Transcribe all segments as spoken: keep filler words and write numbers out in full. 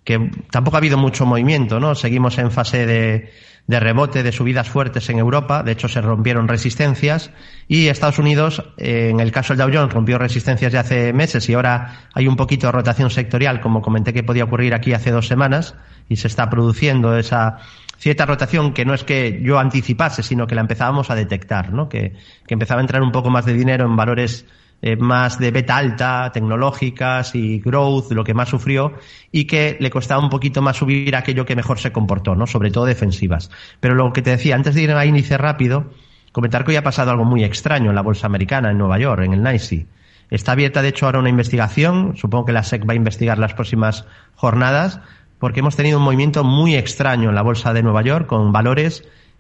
que tampoco ha habido mucho movimiento, ¿no? Seguimos en fase de, de rebote, de subidas fuertes en Europa. De hecho, se rompieron resistencias. Y Estados Unidos, eh, en el caso del Dow Jones, rompió resistencias ya hace meses y ahora hay un poquito de rotación sectorial, como comenté que podía ocurrir aquí hace dos semanas, y se está produciendo esa cierta rotación que no es que yo anticipase, sino que la empezábamos a detectar, ¿no? Que, que empezaba a entrar un poco más de dinero en valores eh, más de beta alta, tecnológicas y growth, lo que más sufrió, y que le costaba un poquito más subir aquello que mejor se comportó, ¿no? Sobre todo defensivas. Pero lo que te decía, antes de ir a índice rápido, comentar que hoy ha pasado algo muy extraño en la bolsa americana, en Nueva York, en el NYSE. Está abierta, de hecho, ahora una investigación, supongo que la S E C va a investigar las próximas jornadas, porque hemos tenido un movimiento muy extraño en la bolsa de Nueva York con valores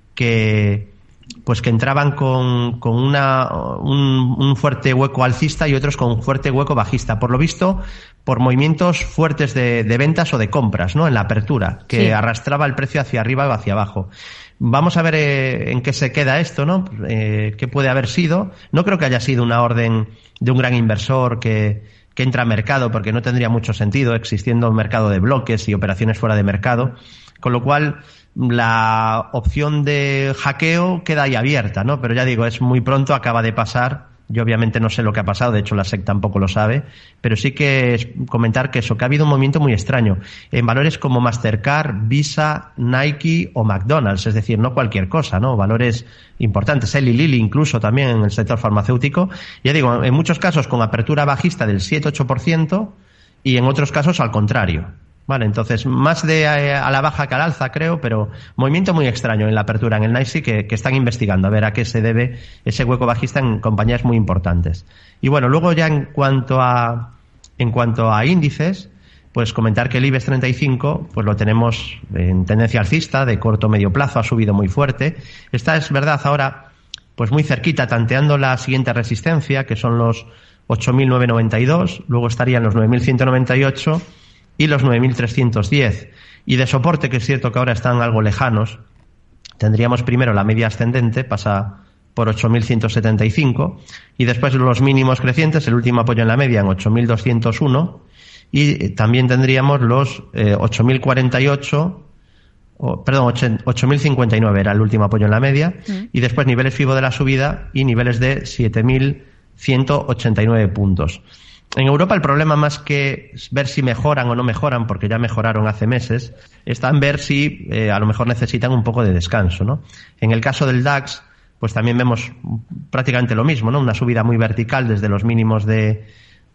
que pues que entraban con, con una, un, un fuerte hueco alcista y otros con un fuerte hueco bajista. Por lo visto, por movimientos fuertes de, de ventas o de compras, ¿no? En la apertura, que sí, arrastraba el precio hacia arriba o hacia abajo. Vamos a ver eh, en qué se queda esto, ¿no? Eh, ¿Qué puede haber sido? No creo que haya sido una orden de un gran inversor que que entra a mercado, porque no tendría mucho sentido existiendo un mercado de bloques y operaciones fuera de mercado, con lo cual la opción de hackeo queda ahí abierta, ¿no? Pero ya digo, es muy pronto, acaba de pasar. Yo obviamente no sé lo que ha pasado, de hecho la S E C tampoco lo sabe, pero sí que comentar que eso, que ha habido un movimiento muy extraño en valores como Mastercard, Visa, Nike o McDonald's, es decir, no cualquier cosa, ¿no? Valores importantes, Eli Lilly incluso también en el sector farmacéutico, ya digo, en muchos casos con apertura bajista del siete ocho por ciento y en otros casos al contrario. Vale, entonces, más de a la baja que al alza, creo, pero movimiento muy extraño en la apertura en el NYSE que, que están investigando a ver a qué se debe ese hueco bajista en compañías muy importantes. Y bueno, luego ya en cuanto a en cuanto a índices, pues comentar que el IBEX treinta y cinco pues lo tenemos en tendencia alcista, de corto medio plazo, ha subido muy fuerte. Está, es verdad, ahora pues muy cerquita, tanteando la siguiente resistencia, que son los ocho mil novecientos noventa y dos, luego estarían los nueve mil ciento noventa y ocho y los nueve mil trescientos diez. Y de soporte, que es cierto que ahora están algo lejanos, tendríamos primero la media ascendente, pasa por ocho mil ciento setenta y cinco, y después los mínimos crecientes, el último apoyo en la media en ocho mil doscientos uno, y también tendríamos los eh, ocho mil cuarenta y ocho, oh, perdón, ocho mil cincuenta y nueve era el último apoyo en la media, mm. y después niveles FIBO de la subida y niveles de siete mil ciento ochenta y nueve puntos. En Europa el problema, más que ver si mejoran o no mejoran, porque ya mejoraron hace meses, está en ver si eh, a lo mejor necesitan un poco de descanso, ¿no? En el caso del DAX, pues también vemos prácticamente lo mismo, ¿no? Una subida muy vertical desde los mínimos de,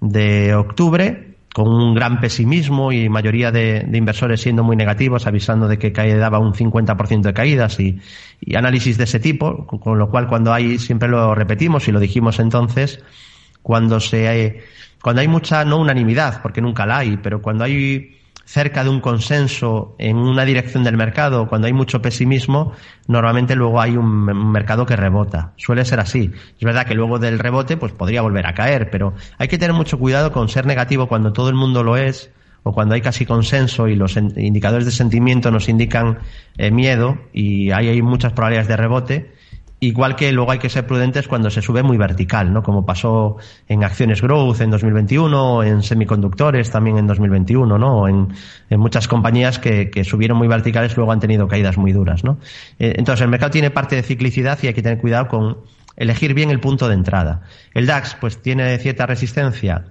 de octubre, con un gran pesimismo y mayoría de, de inversores siendo muy negativos, avisando de que daba un cincuenta por ciento de caídas y, y análisis de ese tipo, con lo cual cuando hay, siempre lo repetimos y lo dijimos entonces, cuando se hay, cuando hay mucha, no unanimidad, porque nunca la hay, pero cuando hay cerca de un consenso en una dirección del mercado, cuando hay mucho pesimismo, normalmente luego hay un, un mercado que rebota. Suele ser así. Es verdad que luego del rebote pues podría volver a caer, pero hay que tener mucho cuidado con ser negativo cuando todo el mundo lo es, o cuando hay casi consenso y los indicadores de sentimiento nos indican eh, miedo y ahí hay muchas probabilidades de rebote. Igual que luego hay que ser prudentes cuando se sube muy vertical, ¿no? Como pasó en acciones growth en dos mil veintiuno, en semiconductores también en dos mil veintiuno, ¿no? En, en muchas compañías que, que subieron muy verticales luego han tenido caídas muy duras, ¿no? Eh, entonces el mercado tiene parte de ciclicidad y hay que tener cuidado con elegir bien el punto de entrada. El DAX pues tiene cierta resistencia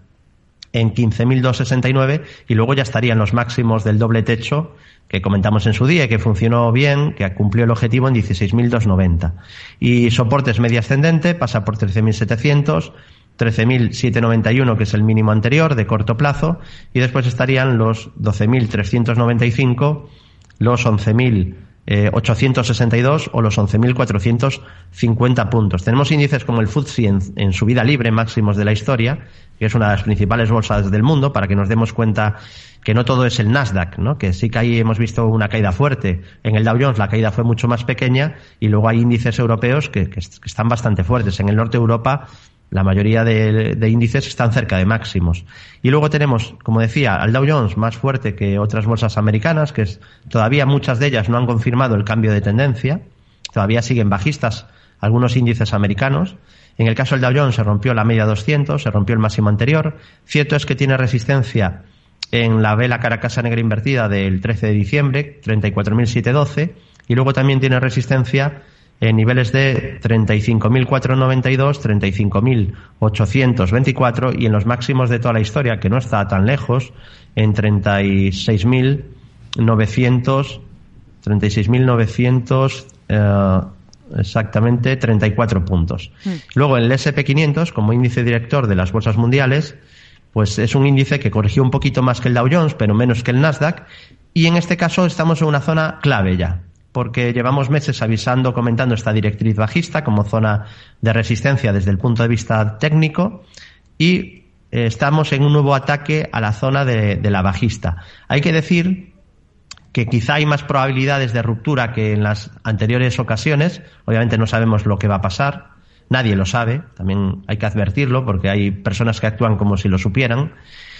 en quince mil doscientos sesenta y nueve y luego ya estarían los máximos del doble techo que comentamos en su día y que funcionó bien, que cumplió el objetivo en dieciséis mil doscientos noventa. Y soportes media ascendente, pasa por trece mil setecientos, trece mil setecientos noventa y uno, que es el mínimo anterior de corto plazo, y después estarían los doce mil trescientos noventa y cinco, los once mil ochocientos sesenta y dos o los once mil cuatrocientos cincuenta puntos. Tenemos índices como el F T S E en, en subida libre, máximos de la historia, que es una de las principales bolsas del mundo, para que nos demos cuenta que no todo es el Nasdaq, ¿no? Que sí que ahí hemos visto una caída fuerte. En el Dow Jones la caída fue mucho más pequeña y luego hay índices europeos que, que, que están bastante fuertes. En el norte de Europa la mayoría de, de índices están cerca de máximos. Y luego tenemos, como decía, al Dow Jones más fuerte que otras bolsas americanas, que es, todavía muchas de ellas no han confirmado el cambio de tendencia, todavía siguen bajistas algunos índices americanos. En el caso del Dow Jones se rompió la media doscientos, se rompió el máximo anterior. Cierto es que tiene resistencia en la vela cara casa negra invertida del trece de diciembre, treinta y cuatro mil setecientos doce, y luego también tiene resistencia en niveles de treinta y cinco mil cuatrocientos noventa y dos, treinta y cinco mil ochocientos veinticuatro y en los máximos de toda la historia, que no está tan lejos, en treinta y seis mil novecientos, treinta y seis mil novecientos eh, exactamente treinta y cuatro puntos. Mm. Luego el ese and pe quinientos, como índice director de las bolsas mundiales, pues es un índice que corrigió un poquito más que el Dow Jones, pero menos que el Nasdaq, y en este caso estamos en una zona clave ya, porque llevamos meses avisando, comentando esta directriz bajista como zona de resistencia desde el punto de vista técnico, y eh, estamos en un nuevo ataque a la zona de, de la bajista. Hay que decir que quizá hay más probabilidades de ruptura que en las anteriores ocasiones. Obviamente no sabemos lo que va a pasar, nadie lo sabe, también hay que advertirlo porque hay personas que actúan como si lo supieran,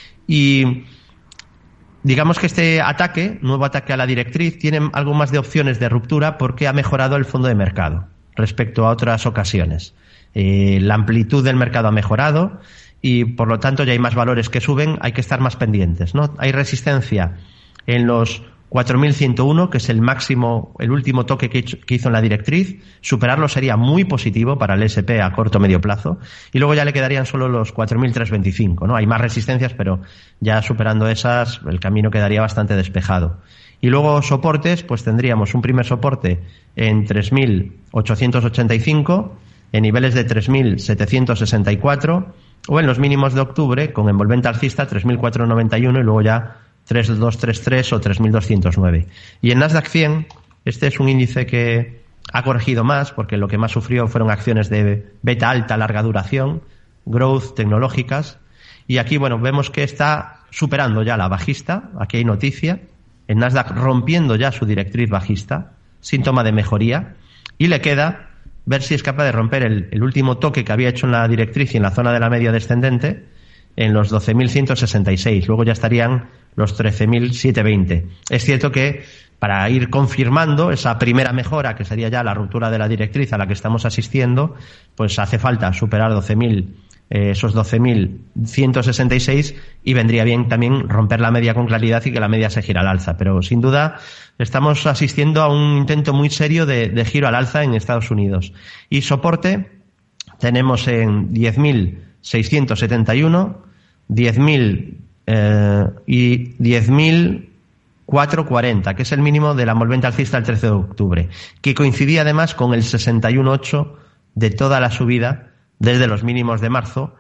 y digamos que este ataque, nuevo ataque a la directriz, tiene algo más de opciones de ruptura porque ha mejorado el fondo de mercado respecto a otras ocasiones. Eh, la amplitud del mercado ha mejorado y por lo tanto ya hay más valores que suben, hay que estar más pendientes, ¿no? Hay resistencia en los cuatro mil ciento uno, que es el máximo, el último toque que hizo en la directriz. Superarlo sería muy positivo para el ese and pe a corto o medio plazo. Y luego ya le quedarían solo los cuatro mil trescientos veinticinco, ¿no? Hay más resistencias, pero ya superando esas, el camino quedaría bastante despejado. Y luego soportes, pues tendríamos un primer soporte en tres mil ochocientos ochenta y cinco, en niveles de tres mil setecientos sesenta y cuatro, o en los mínimos de octubre, con envolvente alcista, tres mil cuatrocientos noventa y uno, y luego ya tres mil doscientos treinta y tres o tres mil doscientos nueve. Y en Nasdaq cien, este es un índice que ha corregido más, porque lo que más sufrió fueron acciones de beta alta, larga duración, growth, tecnológicas, y aquí, bueno, vemos que está superando ya la bajista. Aquí hay noticia, en Nasdaq rompiendo ya su directriz bajista, síntoma de mejoría, y le queda ver si es capaz de romper el, el último toque que había hecho en la directriz y en la zona de la media descendente, en los doce mil ciento sesenta y seis. Luego ya estarían los trece mil setecientos veinte. Es cierto que para ir confirmando esa primera mejora, que sería ya la ruptura de la directriz a la que estamos asistiendo, pues hace falta superar doce mil, eh, esos doce mil ciento sesenta y seis, y vendría bien también romper la media con claridad y que la media se gira al alza. Pero sin duda estamos asistiendo a un intento muy serio de, de giro al alza en Estados Unidos. Y soporte tenemos en diez mil seiscientos setenta y uno, diez mil eh, y diez mil cuatrocientos cuarenta, que es el mínimo de la envolvente alcista el trece de octubre, que coincidía además con el sesenta y uno coma ocho de toda la subida desde los mínimos de marzo,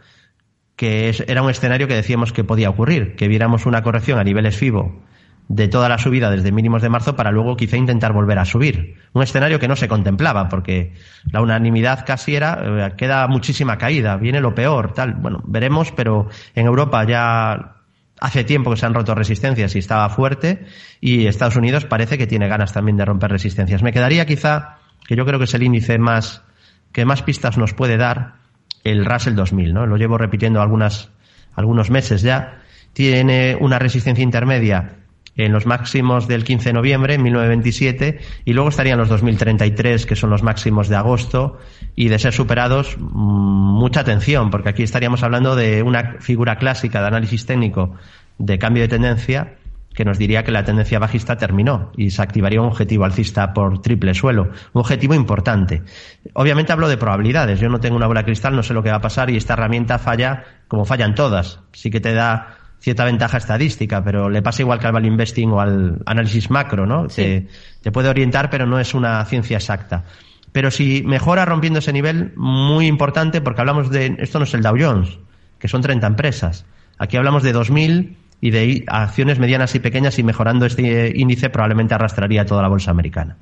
que es, era un escenario que decíamos que podía ocurrir, que viéramos una corrección a niveles FIBO de toda la subida desde mínimos de marzo para luego quizá intentar volver a subir. Un escenario que no se contemplaba porque la unanimidad casi era, eh, queda muchísima caída, viene lo peor, tal. Bueno, veremos, pero en Europa ya hace tiempo que se han roto resistencias y estaba fuerte, y Estados Unidos parece que tiene ganas también de romper resistencias. Me quedaría quizá, que yo creo que es el índice más que más pistas nos puede dar, el Russell dos mil, ¿no? Lo llevo repitiendo algunas, algunos meses ya. Tiene una resistencia intermedia en los máximos del quince de noviembre, mil novecientos veintisiete, y luego estarían los dos mil treinta y tres, que son los máximos de agosto, y de ser superados, mucha atención, porque aquí estaríamos hablando de una figura clásica de análisis técnico de cambio de tendencia, que nos diría que la tendencia bajista terminó y se activaría un objetivo alcista por triple suelo, un objetivo importante. Obviamente hablo de probabilidades, yo no tengo una bola de cristal, no sé lo que va a pasar, y esta herramienta falla como fallan todas. Sí que te da cierta ventaja estadística, pero le pasa igual que al value investing o al análisis macro, ¿no? Sí. Te, te puede orientar, pero no es una ciencia exacta. Pero si mejora rompiendo ese nivel, muy importante, porque hablamos de, esto no es el Dow Jones, que son treinta empresas. Aquí hablamos de dos mil y de acciones medianas y pequeñas, y mejorando este índice probablemente arrastraría toda la bolsa americana.